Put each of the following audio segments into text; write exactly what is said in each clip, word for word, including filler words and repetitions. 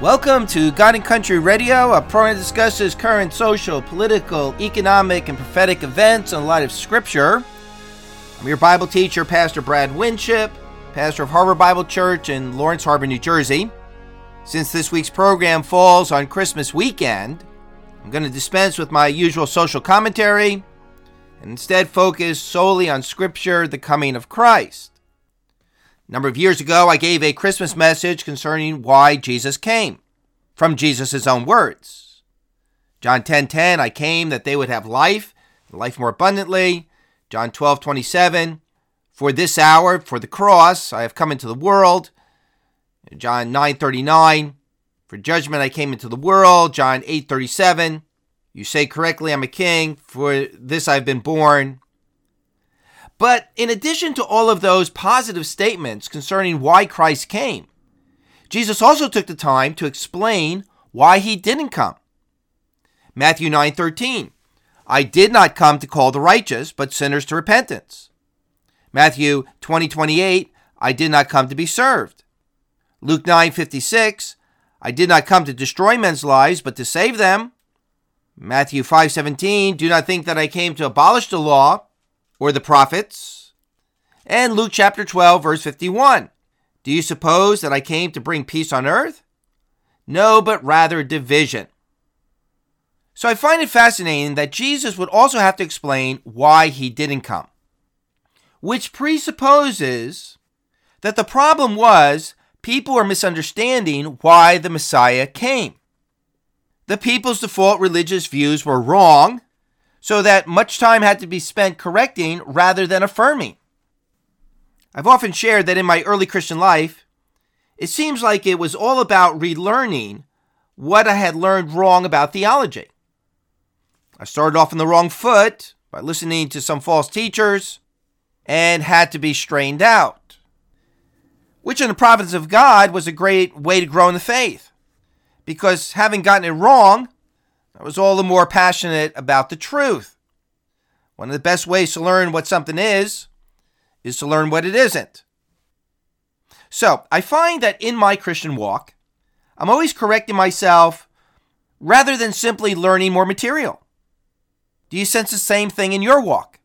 Welcome to God and Country Radio, a program that discusses current social, political, economic, and prophetic events in light of Scripture. I'm your Bible teacher, Pastor Brad Winship, pastor of Harbor Bible Church in Lawrence Harbor, New Jersey. Since this week's program falls on Christmas weekend, I'm going to dispense with my usual social commentary and instead focus solely on Scripture, the coming of Christ. A number of years ago, I gave a Christmas message concerning why Jesus came, from Jesus' own words. John ten ten, I came that they would have life, life more abundantly. John twelve twenty-seven, for this hour, for the cross, I have come into the world. John nine thirty-nine, for judgment I came into the world. John eight thirty-seven, you say correctly, I'm a king, for this I've been born. But in addition to all of those positive statements concerning why Christ came, Jesus also took the time to explain why he didn't come. Matthew nine thirteen, I did not come to call the righteous, but sinners to repentance. Matthew twenty twenty-eight, I did not come to be served. Luke nine fifty-six, I did not come to destroy men's lives, but to save them. Matthew five seventeen, do not think that I came to abolish the law or the prophets. And Luke chapter twelve, verse fifty-one. Do you suppose that I came to bring peace on earth? No, but rather division. So I find it fascinating that Jesus would also have to explain why he didn't come, which presupposes that the problem was people are misunderstanding why the Messiah came. The people's default religious views were wrong, so that much time had to be spent correcting rather than affirming. I've often shared that in my early Christian life, it seems like it was all about relearning what I had learned wrong about theology. I started off on the wrong foot by listening to some false teachers and had to be straightened out, which in the providence of God was a great way to grow in the faith, because having gotten it wrong, I was all the more passionate about the truth. One of the best ways to learn what something is, is to learn what it isn't. So, I find that in my Christian walk, I'm always correcting myself rather than simply learning more material. Do you sense the same thing in your walk?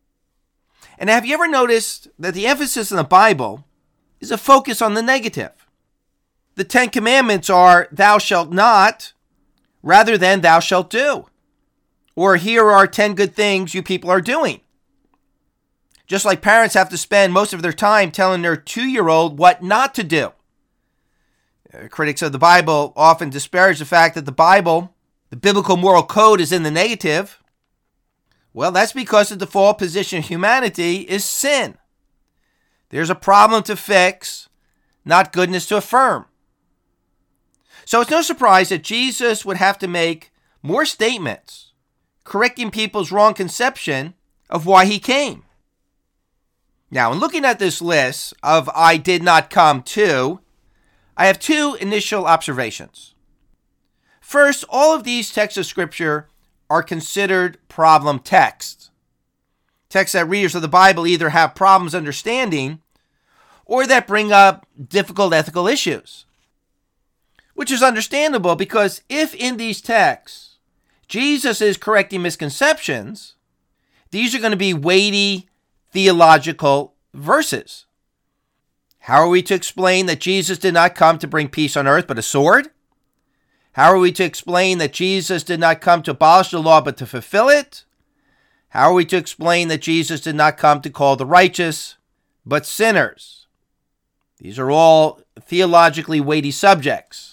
And have you ever noticed that the emphasis in the Bible is a focus on the negative? The Ten Commandments are, thou shalt not, rather than thou shalt do. Or here are ten good things you people are doing. Just like parents have to spend most of their time telling their two-year-old what not to do. Uh, critics of the Bible often disparage the fact that the Bible, the biblical moral code, is in the negative. Well, that's because the default position of humanity is sin. There's a problem to fix, not goodness to affirm. So it's no surprise that Jesus would have to make more statements, correcting people's wrong conception of why he came. Now, in looking at this list of I did not come to, I have two initial observations. First, all of these texts of Scripture are considered problem texts. Texts that readers of the Bible either have problems understanding or that bring up difficult ethical issues. Which is understandable because if in these texts, Jesus is correcting misconceptions, these are going to be weighty theological verses. How are we to explain that Jesus did not come to bring peace on earth but a sword? How are we to explain that Jesus did not come to abolish the law but to fulfill it? How are we to explain that Jesus did not come to call the righteous but sinners? These are all theologically weighty subjects.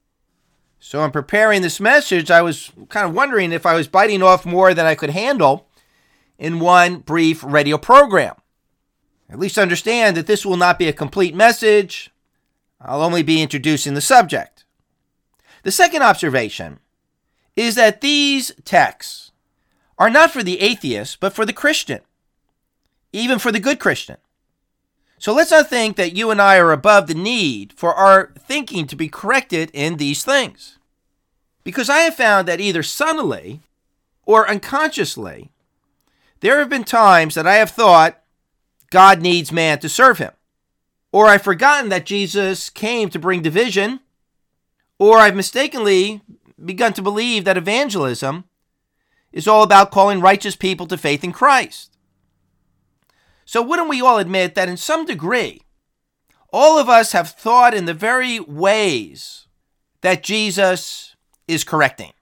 So in preparing this message, I was kind of wondering if I was biting off more than I could handle in one brief radio program. At least understand that this will not be a complete message. I'll only be introducing the subject. The second observation is that these texts are not for the atheist, but for the Christian, even for the good Christian. So let's not think that you and I are above the need for our thinking to be corrected in these things. Because I have found that either subtly or unconsciously, there have been times that I have thought God needs man to serve him. Or I've forgotten that Jesus came to bring division, Or I've mistakenly begun to believe that evangelism is all about calling righteous people to faith in Christ. So wouldn't we all admit that in some degree, all of us have thought in the very ways that Jesus is correcting?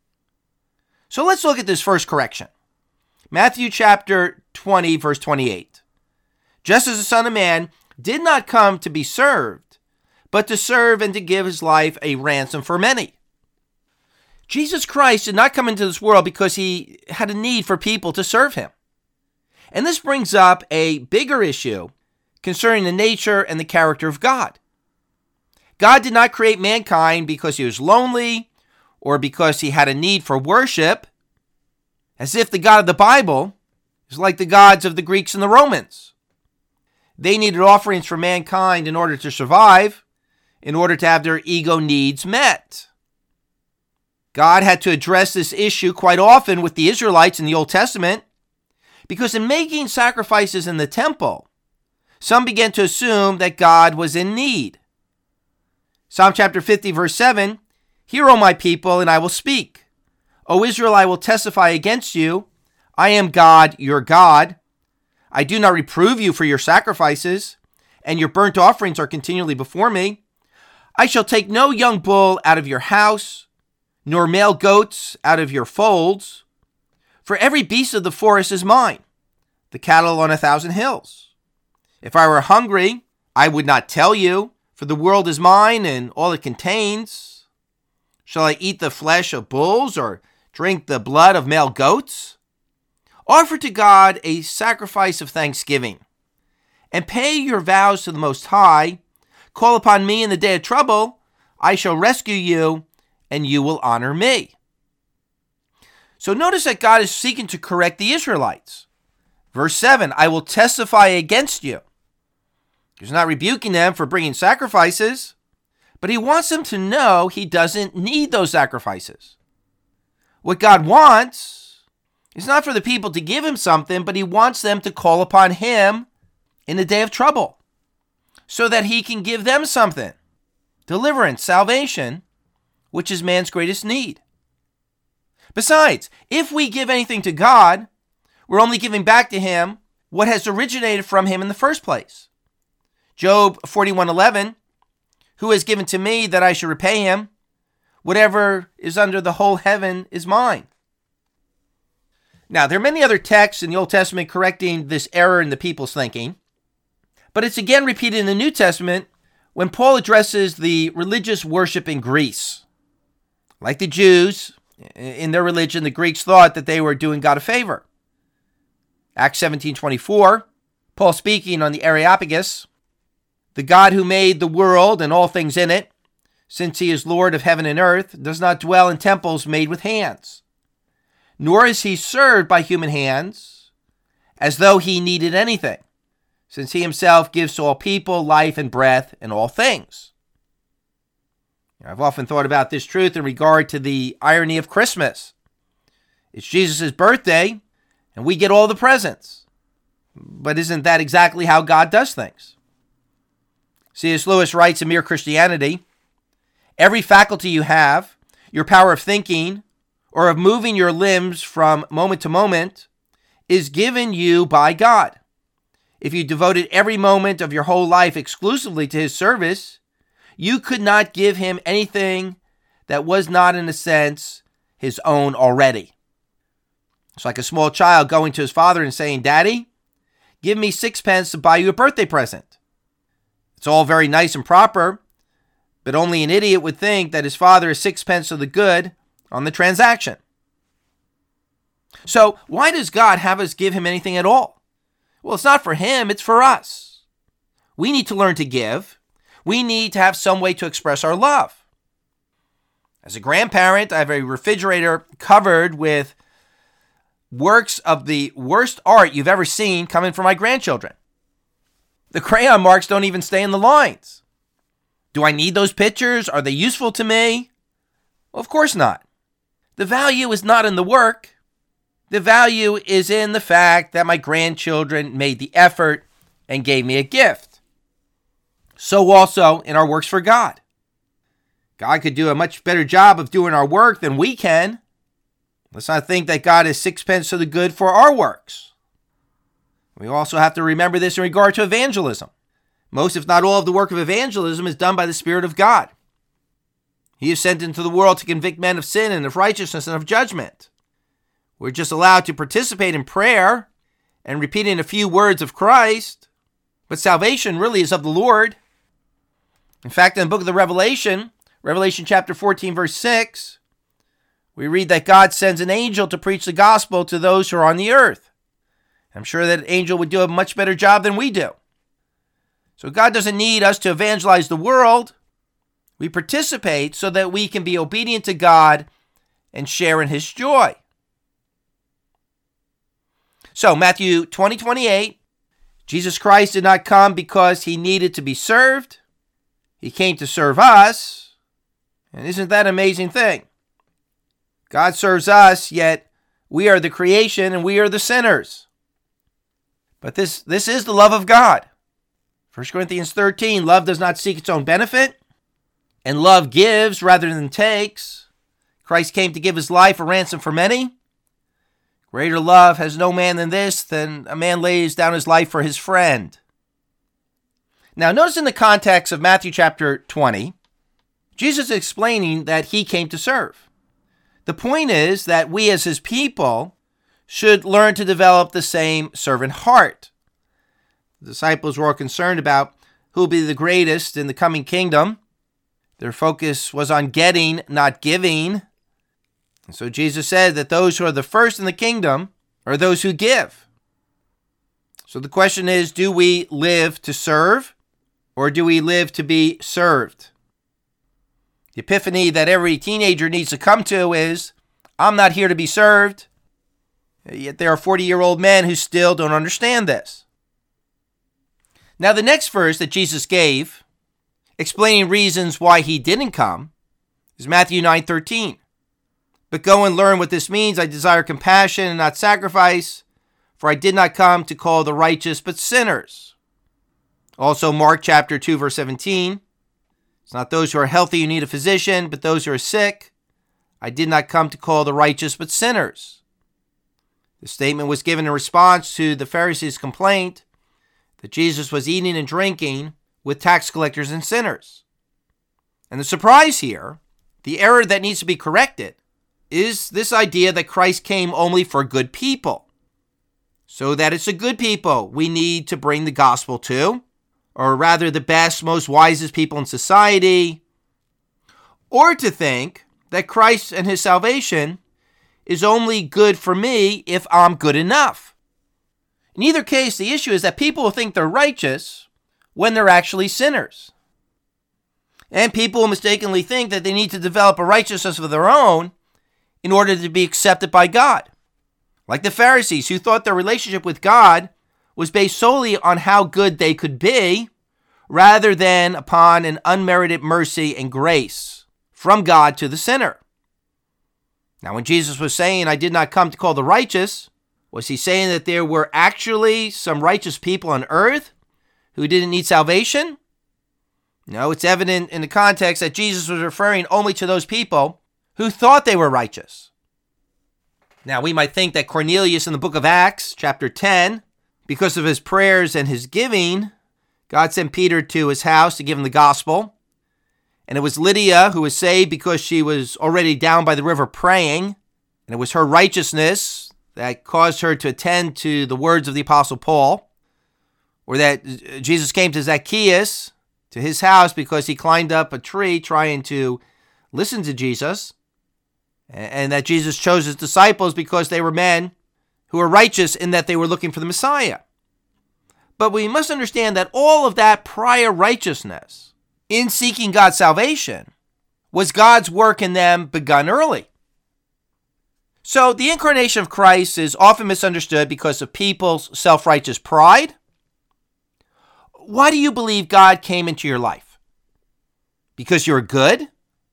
So let's look at this first correction. Matthew chapter twenty, verse twenty-eight. Just as the Son of Man did not come to be served, but to serve and to give his life a ransom for many. Jesus Christ did not come into this world because he had a need for people to serve him. And this brings up a bigger issue concerning the nature and the character of God. God did not create mankind because he was lonely or because he had a need for worship, as if the God of the Bible is like the gods of the Greeks and the Romans. They needed offerings for mankind in order to survive, in order to have their ego needs met. God had to address this issue quite often with the Israelites in the Old Testament, because in making sacrifices in the temple, some began to assume that God was in need. Psalm chapter fifty, verse seven, "Hear, O my people, and I will speak. O Israel, I will testify against you. I am God, your God. I do not reprove you for your sacrifices, and your burnt offerings are continually before me. I shall take no young bull out of your house, nor male goats out of your folds. For every beast of the forest is mine, the cattle on a thousand hills. If I were hungry, I would not tell you, for the world is mine and all it contains. Shall I eat the flesh of bulls or drink the blood of male goats? Offer to God a sacrifice of thanksgiving, and pay your vows to the Most High. Call upon me in the day of trouble. I shall rescue you, and you will honor me." So notice that God is seeking to correct the Israelites. Verse seven, "I will testify against you." He's not rebuking them for bringing sacrifices, but he wants them to know he doesn't need those sacrifices. What God wants is not for the people to give him something, but he wants them to call upon him in the day of trouble so that he can give them something, deliverance, salvation, which is man's greatest need. Besides, if we give anything to God, we're only giving back to him what has originated from him in the first place. Job forty-one eleven, "Who has given to me that I should repay him? Whatever is under the whole heaven is mine." Now, there are many other texts in the Old Testament correcting this error in the people's thinking, but it's again repeated in the New Testament when Paul addresses the religious worship in Greece. Like the Jews, in their religion, the Greeks thought that they were doing God a favor. Acts seventeen twenty-four, Paul speaking on the Areopagus, "The God who made the world and all things in it, since he is Lord of heaven and earth, does not dwell in temples made with hands, nor is he served by human hands, as though he needed anything, since he himself gives to all people life and breath and all things." I've often thought about this truth in regard to the irony of Christmas. It's Jesus' birthday, and we get all the presents. But isn't that exactly how God does things? C S Lewis writes in Mere Christianity, "Every faculty you have, your power of thinking, or of moving your limbs from moment to moment, is given you by God. If you devoted every moment of your whole life exclusively to his service, you could not give him anything that was not, in a sense, his own already." It's like a small child going to his father and saying, "Daddy, give me sixpence to buy you a birthday present." It's all very nice and proper, but only an idiot would think that his father is sixpence of the good on the transaction. So why does God have us give him anything at all? Well, it's not for him, it's for us. We need to learn to give. We need to have some way to express our love. As a grandparent, I have a refrigerator covered with works of the worst art you've ever seen coming from my grandchildren. The crayon marks don't even stay in the lines. Do I need those pictures? Are they useful to me? Well, of course not. The value is not in the work. The value is in the fact that my grandchildren made the effort and gave me a gift. So also in our works for God. God could do a much better job of doing our work than we can. Let's not think that God is sixpence to the good for our works. We also have to remember this in regard to evangelism. Most, if not all, of the work of evangelism is done by the Spirit of God. He is sent into the world to convict men of sin and of righteousness and of judgment. We're just allowed to participate in prayer and repeating a few words of Christ, but salvation really is of the Lord. In fact, in the book of the Revelation, Revelation chapter fourteen, verse six, we read that God sends an angel to preach the gospel to those who are on the earth. I'm sure that angel would do a much better job than we do. So God doesn't need us to evangelize the world. We participate so that we can be obedient to God and share in his joy. So Matthew twenty, twenty-eight, Jesus Christ did not come because he needed to be served. He came to serve us. And isn't that an amazing thing? God serves us, yet we are the creation and we are the sinners. But this, this is the love of God. First Corinthians thirteen, love does not seek its own benefit, and love gives rather than takes. Christ came to give his life a ransom for many. Greater love has no man than this, than a man lays down his life for his friend. Now, notice in the context of Matthew chapter twenty, Jesus is explaining that he came to serve. The point is that we as his people should learn to develop the same servant heart. The disciples were all concerned about who will be the greatest in the coming kingdom. Their focus was on getting, not giving. And so Jesus said that those who are the first in the kingdom are those who give. So the question is, do we live to serve or do we live to be served? The epiphany that every teenager needs to come to is, I'm not here to be served. Yet there are forty-year-old men who still don't understand this. Now the next verse that Jesus gave, explaining reasons why he didn't come, is Matthew nine thirteen. But go and learn what this means. I desire compassion and not sacrifice, for I did not come to call the righteous but sinners. Also Mark chapter two, verse seventeen. It's not those who are healthy who need a physician, but those who are sick. I did not come to call the righteous but sinners. The statement was given in response to the Pharisees' complaint that Jesus was eating and drinking with tax collectors and sinners. And the surprise here, the error that needs to be corrected, is this idea that Christ came only for good people. So that it's the good people we need to bring the gospel to, or rather the best, most wisest people in society, or to think that Christ and his salvation is only good for me if I'm good enough. In either case, the issue is that people will think they're righteous when they're actually sinners. And people will mistakenly think that they need to develop a righteousness of their own in order to be accepted by God. Like the Pharisees, who thought their relationship with God was based solely on how good they could be, rather than upon an unmerited mercy and grace from God to the sinner. Now, when Jesus was saying, I did not come to call the righteous, was he saying that there were actually some righteous people on earth who didn't need salvation? No, it's evident in the context that Jesus was referring only to those people who thought they were righteous. Now, we might think that Cornelius in the book of Acts, chapter ten, because of his prayers and his giving, God sent Peter to his house to give him the gospel. And it was Lydia who was saved because she was already down by the river praying. And it was her righteousness that caused her to attend to the words of the Apostle Paul. Or that Jesus came to Zacchaeus, to his house, because he climbed up a tree trying to listen to Jesus. And that Jesus chose his disciples because they were men who were righteous in that they were looking for the Messiah. But we must understand that all of that prior righteousness in seeking God's salvation was God's work in them begun early. So the incarnation of Christ is often misunderstood because of people's self-righteous pride. Why do you believe God came into your life? Because you're good?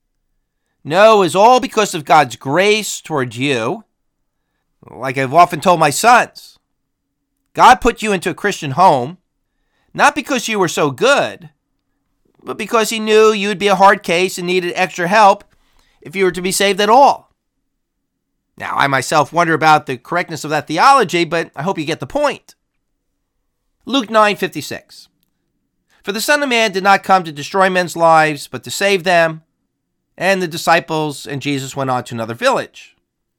No, it's all because of God's grace toward you. Like I've often told my sons, God put you into a Christian home, not because you were so good, but because he knew you would be a hard case and needed extra help if you were to be saved at all. Now, I myself wonder about the correctness of that theology, but I hope you get the point. Luke nine fifty-six. For the Son of Man did not come to destroy men's lives, but to save them. And the disciples and Jesus went on to another village.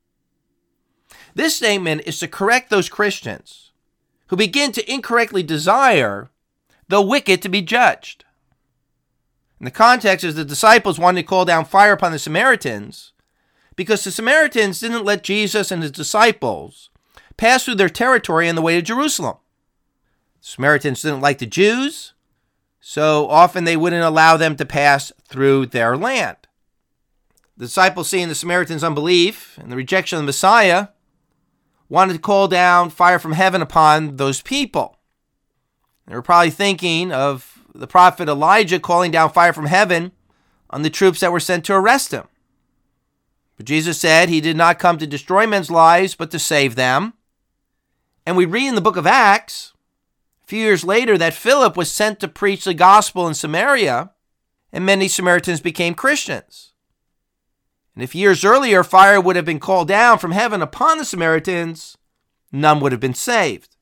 This statement is to correct those Christians who begin to incorrectly desire the wicked to be judged. And the context is the disciples wanted to call down fire upon the Samaritans because the Samaritans didn't let Jesus and his disciples pass through their territory on the way to Jerusalem. The Samaritans didn't like the Jews, so often they wouldn't allow them to pass through their land. The disciples, seeing the Samaritans' unbelief and the rejection of the Messiah, wanted to call down fire from heaven upon those people. They were probably thinking of the prophet Elijah calling down fire from heaven on the troops that were sent to arrest him. But Jesus said he did not come to destroy men's lives, but to save them. And we read in the book of Acts, a few years later, that Philip was sent to preach the gospel in Samaria, and many Samaritans became Christians. And if years earlier fire would have been called down from heaven upon the Samaritans, none would have been saved.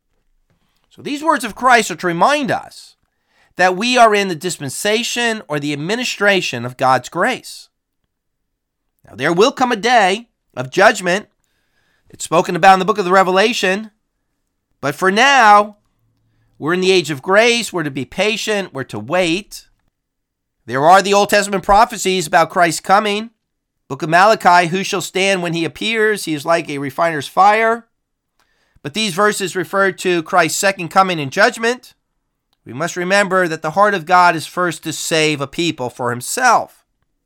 So these words of Christ are to remind us that we are in the dispensation or the administration of God's grace. Now there will come a day of judgment. It's spoken about in the book of the Revelation. But for now, we're in the age of grace. We're to be patient. We're to wait. There are the Old Testament prophecies about Christ's coming. Book of Malachi, who shall stand when he appears? He is like a refiner's fire. But these verses refer to Christ's second coming in judgment. We must remember that the heart of God is first to save a people for himself.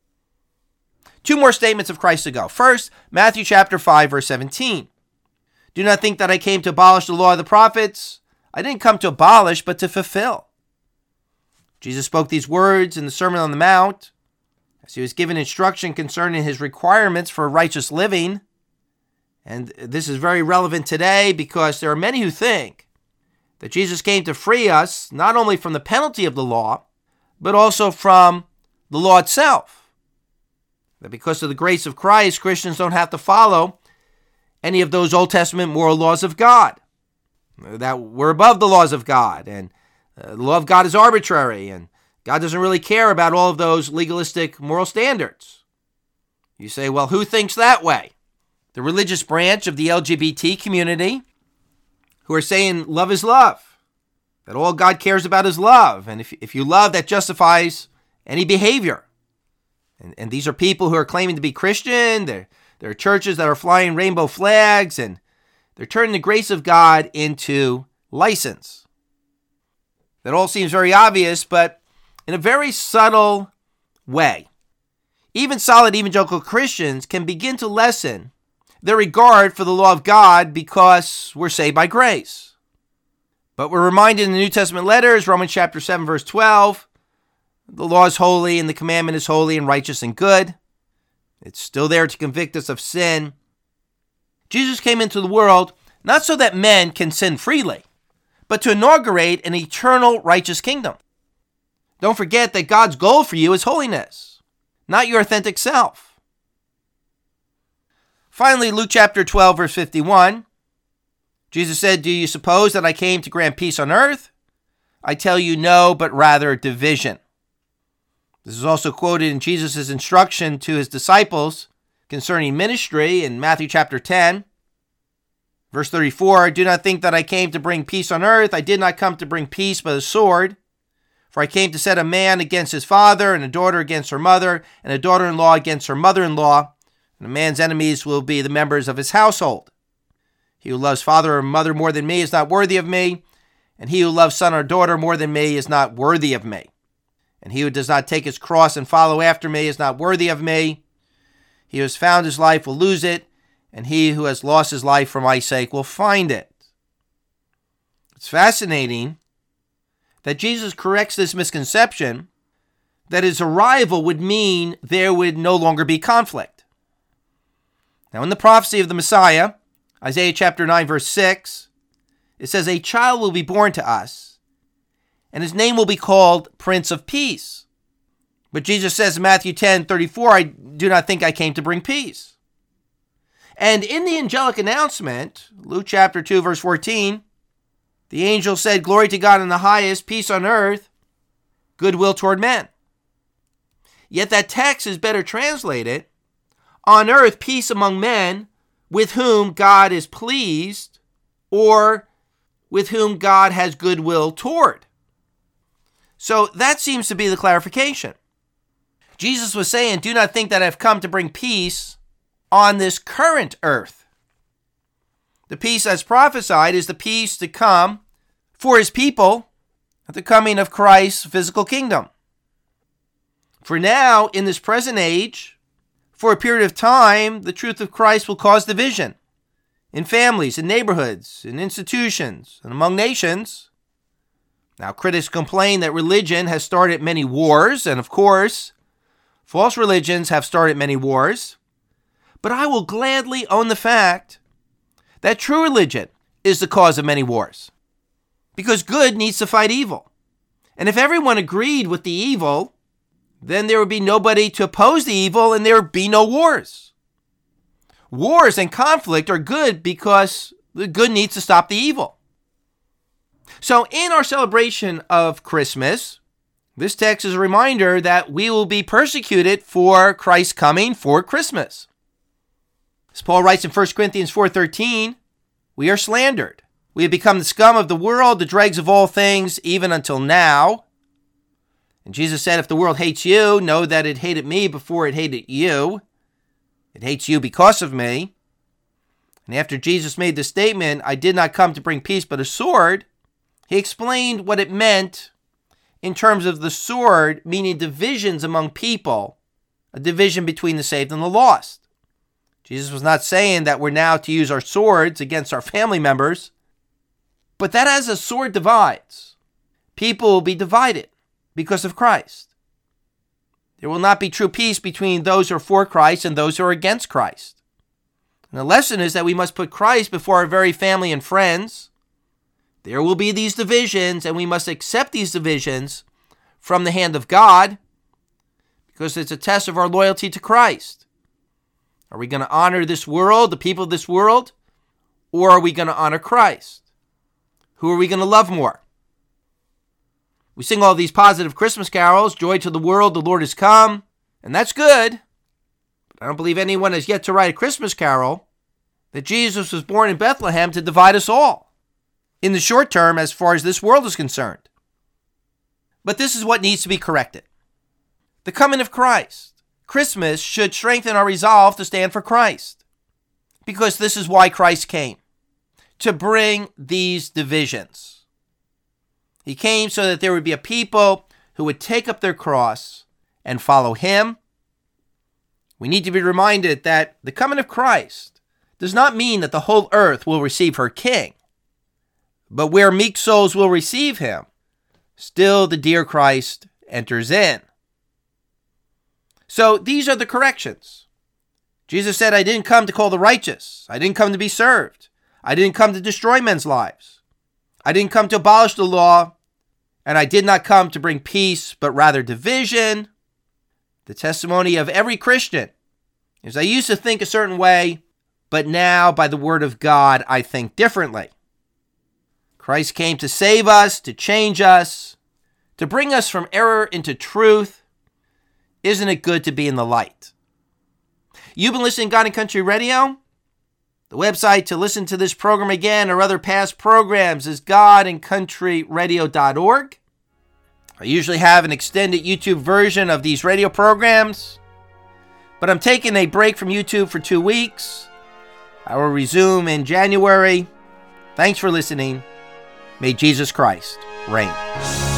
Two more statements of Christ to go. First, Matthew chapter five, verse seventeen. Do not think that I came to abolish the law of the prophets. I didn't come to abolish, but to fulfill. Jesus spoke these words in the Sermon on the Mount as he was given instruction concerning his requirements for righteous living. And this is very relevant today because there are many who think that Jesus came to free us not only from the penalty of the law, but also from the law itself. That because of the grace of Christ, Christians don't have to follow any of those Old Testament moral laws of God. That we're above the laws of God, and the law of God is arbitrary, and God doesn't really care about all of those legalistic moral standards. You say, well, who thinks that way? The religious branch of the L G B T community who are saying love is love, that all God cares about is love, and if, if you love, that justifies any behavior. And, and these are people who are claiming to be Christian. They're, they're churches that are flying rainbow flags, and they're turning the grace of God into license. That all seems very obvious, but in a very subtle way, even solid evangelical Christians can begin to lessen their regard for the law of God because we're saved by grace. But we're reminded in the New Testament letters, Romans chapter seven, verse twelve, the law is holy and the commandment is holy and righteous and good. It's still there to convict us of sin. Jesus came into the world not so that men can sin freely, but to inaugurate an eternal righteous kingdom. Don't forget that God's goal for you is holiness, not your authentic self. Finally, Luke chapter twelve, verse fifty-one, Jesus said, do you suppose that I came to grant peace on earth? I tell you no, but rather division. This is also quoted in Jesus' instruction to his disciples concerning ministry in Matthew chapter ten. Verse thirty-four, do not think that I came to bring peace on earth. I did not come to bring peace, but a sword. For I came to set a man against his father, and a daughter against her mother, and a daughter-in-law against her mother-in-law. And a man's enemies will be the members of his household. He who loves father or mother more than me is not worthy of me, and he who loves son or daughter more than me is not worthy of me. And he who does not take his cross and follow after me is not worthy of me. He who has found his life will lose it, and he who has lost his life for my sake will find it. It's fascinating that Jesus corrects this misconception that his arrival would mean there would no longer be conflict. Now, in the prophecy of the Messiah, Isaiah chapter nine, verse six, it says, a child will be born to us, and his name will be called Prince of Peace. But Jesus says in Matthew ten thirty-four, I do not think I came to bring peace. And in the angelic announcement, Luke chapter two, verse fourteen, the angel said, "Glory to God in the highest, peace on earth, goodwill toward men." Yet that text is better translated, "On earth, peace among men with whom God is pleased," or "with whom God has goodwill toward." So that seems to be the clarification. Jesus was saying, do not think that I've come to bring peace on this current earth. The peace as prophesied is the peace to come for his people at the coming of Christ's physical kingdom. For now, in this present age, for a period of time, the truth of Christ will cause division in families, in neighborhoods, in institutions, and among nations. Now, critics complain that religion has started many wars, and of course, false religions have started many wars. But I will gladly own the fact that true religion is the cause of many wars, because good needs to fight evil. And if everyone agreed with the evil, then there would be nobody to oppose the evil, and there would be no wars. Wars and conflict are good because the good needs to stop the evil. So in our celebration of Christmas, this text is a reminder that we will be persecuted for Christ's coming for Christmas. As Paul writes in First Corinthians four thirteen, we are slandered. We have become the scum of the world, the dregs of all things, even until now. And Jesus said, if the world hates you, know that it hated me before it hated you. It hates you because of me. And after Jesus made the statement, I did not come to bring peace but a sword, he explained what it meant in terms of the sword, meaning divisions among people, a division between the saved and the lost. Jesus was not saying that we're now to use our swords against our family members, but that as a sword divides, people will be divided because of Christ. There will not be true peace between those who are for Christ and those who are against Christ. And the lesson is that we must put Christ before our very family and friends. There will be these divisions, and we must accept these divisions from the hand of God because it's a test of our loyalty to Christ. Are we going to honor this world, the people of this world, or are we going to honor Christ? Who are we going to love more? We sing all these positive Christmas carols, joy to the world, the Lord has come, and that's good. But I don't believe anyone has yet to write a Christmas carol that Jesus was born in Bethlehem to divide us all in the short term as far as this world is concerned. But this is what needs to be corrected. The coming of Christ, Christmas, should strengthen our resolve to stand for Christ, because this is why Christ came, to bring these divisions. He came so that there would be a people who would take up their cross and follow him. We need to be reminded that the coming of Christ does not mean that the whole earth will receive her king, but where meek souls will receive him, still the dear Christ enters in. So these are the corrections. Jesus said, I didn't come to call the righteous. I didn't come to be served. I didn't come to destroy men's lives. I didn't come to abolish the law. And I did not come to bring peace, but rather division. The testimony of every Christian is I used to think a certain way, but now by the word of God, I think differently. Christ came to save us, to change us, to bring us from error into truth. Isn't it good to be in the light? You've been listening to God and Country Radio. The website to listen to this program again or other past programs is god and country radio dot org. I usually have an extended YouTube version of these radio programs, but I'm taking a break from YouTube for two weeks. I will resume in January. Thanks for listening. May Jesus Christ reign.